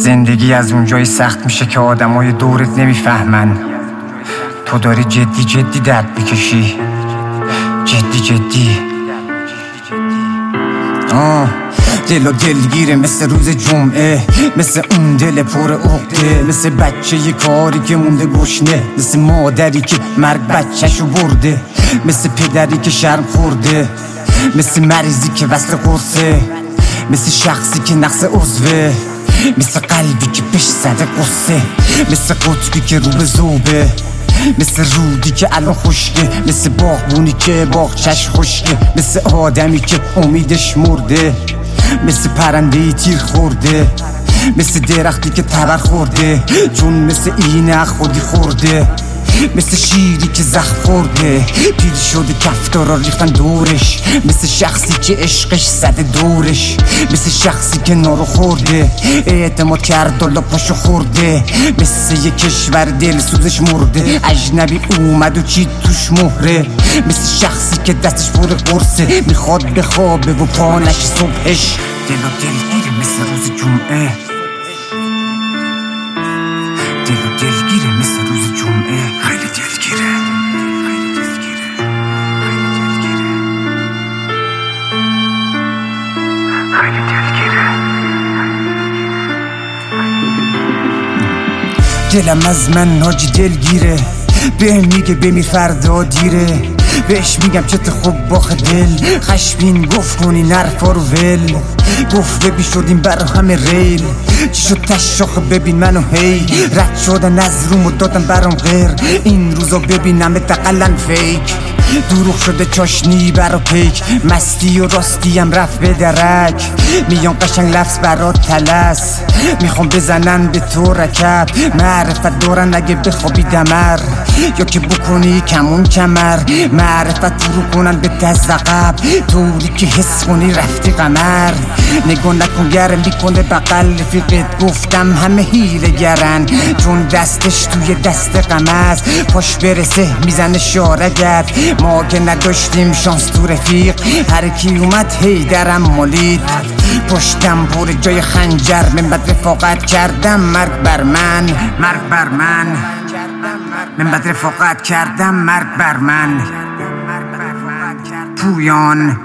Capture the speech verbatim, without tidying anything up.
زندگی از اونجایی سخت میشه که آدمای دورت نمیفهمن. تو داری جدی جدی درد میکشی، جدی جدی. آه دل و دلگیره مثل روز جمعه، مثل اون دل پر عقده، مثل بچه یه کاری که مونده گشنه، مثل مادری که مرگ بچه‌شو برده، مثل پدری که شرم خورده، مثل مریضی که وصل قرصه، مثل شخصی که نقص عضوه، مثل قلبی که پیش زده قصه، مثل قطبی که رو به ذوبه، مثل رودی که الان خشکه، مثل باغبونی که باغچش خشکه، مثل آدمی که امیدش مرده، مثل پرنده‌ای تیر خورده، مثل درختی که تبر خورده چون مثل اینه خودی خورده، مثل شیری که زخم خورده پیر شده کفتارا ریختن دورش، مثل شخصی که عشقش زده دورش، مثل شخصی که نارو خورده اعتماد کرد و پاشو خورده، مثل یه کشور دل سوزش مرده اجنبی اومد و چی توش مهره، مثل شخصی که دستش پر قرصه میخواد بخوابه و پانش صبحش. دل و دلگیره مثل روز جمعه، دل و دلگیره مثل روز جمعه، خیلی دلگیره، خیلی دلگیره، خیلی دلگیره، خیلی دلگیره. دلم از من حاجی دلگیره، به میگه بمیر فردا دیره، بهش میگم چت خوب باخ دل، خشمین گفت کنی نرفا رو ول، گفت ببین شدیم برا همه ریل، چی شد تشاخ ببین منو هی، رد شدن از روم و دادم برام غیر، این روزا ببینم دقلن فیک، دروغ شده چاشنی برا پیک، مستی و راستی هم رفت به درک، میان قشنگ لفظ برا تلس، میخوام بزنن به تو رکب، معرفت دارن اگه بخوابی دمر، یا که بکنی کمون کمر، معرفت فرو کنن به دست عقب، طوری که حس کنی رفتی قمر، نگاه نکن گرم بیکنه بقل رفیقت، گفتم همه حیله گرن چون دستش توی دست غم است، پاش برسه میزنه شارگت، ما که نداشتیم شانس تو رفیق، هر کی اومد هی درم مالید، پشتم پر جای خنجر، من بد رفاقت کردم مرگ بر من، مرگ بر من، من بد رفاقت کردم مرگ بر من. پویان